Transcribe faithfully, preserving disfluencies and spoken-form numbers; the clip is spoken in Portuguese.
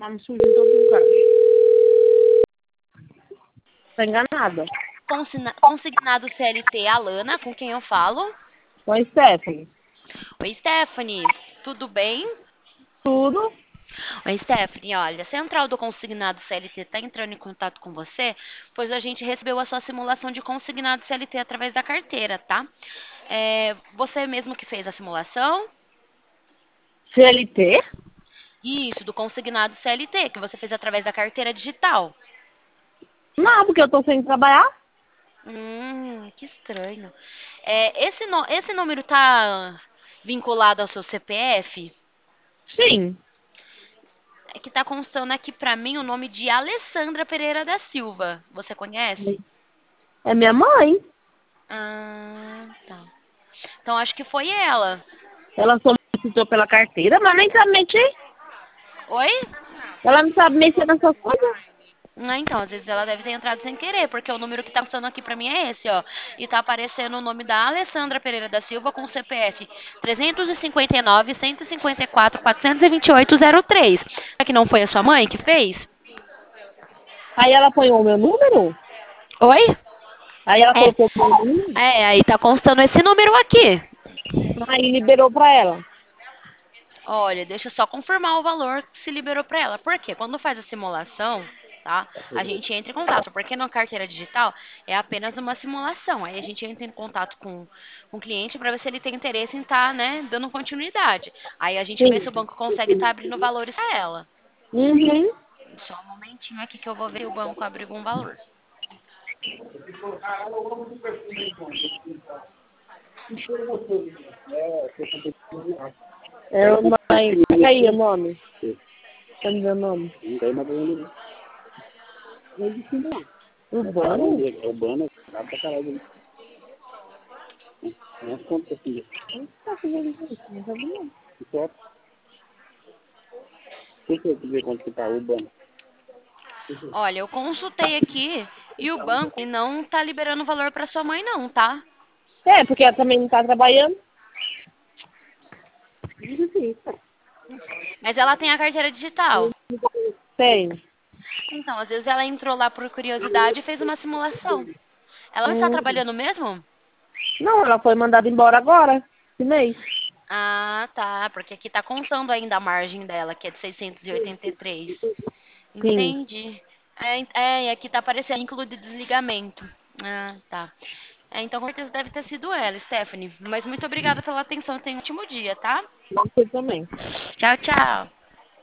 Tá me sujo em todo lugar. Tá enganada. Consigna- Consignado C L T, Alana, com quem eu falo. Oi, Stephanie. Oi, Stephanie, tudo bem? Tudo? Oi, Stephanie, olha, a Central do Consignado C L T está entrando em contato com você, pois a gente recebeu a sua simulação de consignado C L T através da carteira, tá? É, você mesmo que fez a simulação? C L T? Isso, do consignado C L T, que você fez através da carteira digital. Não, porque eu tô sem trabalhar. Hum, que estranho. É, esse, no- esse número tá vinculado ao seu C P F? Sim. É que tá constando aqui pra mim o nome de Alessandra Pereira da Silva. Você conhece? É minha mãe. Ah, tá. Então acho que foi ela. Ela solicitou pela carteira, mas nem sabe mexer. Oi? Ela não sabe mexer nessas coisas. Ah, então, às vezes ela deve ter entrado sem querer, porque o número que tá constando aqui pra mim é esse, ó. E tá aparecendo o nome da Alessandra Pereira da Silva com o C P F trezentos e cinquenta e nove, cento e cinquenta e quatro, quatrocentos e vinte e oito, zero três. Será que não foi a sua mãe que fez? Aí ela apanhou o meu número. Oi? Aí ela É, colocou o meu número. é, aí tá constando esse número aqui. Aí liberou pra ela. Olha, deixa eu só confirmar o valor que se liberou para ela. Por quê? Quando faz a simulação, tá? A gente entra em contato, porque na carteira digital é apenas uma simulação. Aí a gente entra em contato com, com o cliente para ver se ele tem interesse em estar, né, dando continuidade. Aí a gente vê Sim. se o banco consegue estar abrindo valores para ela. Uhum. Só um momentinho aqui que eu vou ver se o banco abre algum valor. É o mãe. Pega aí o nome. Quer me ver o nome? Urbano? Tá fazendo isso? Não sabe não. Olha, eu consultei aqui e o banco não tá liberando valor para sua mãe não, tá? É, porque ela também não tá trabalhando. Mas ela tem a carteira digital. Tem. Então, às vezes ela entrou lá por curiosidade e fez uma simulação. Ela não está Hum. trabalhando mesmo? Não, ela foi mandada embora agora, esse mês. Ah, tá. Porque aqui tá contando ainda a margem dela, que é de seiscentos e oitenta e três. Sim. Entendi. É, é, e aqui tá aparecendo incluído de desligamento. Ah, tá. É, então, com certeza deve ter sido ela, Stephanie. Mas muito obrigada pela atenção. Tenha um ótimo dia, tá? Você também. Tchau, tchau.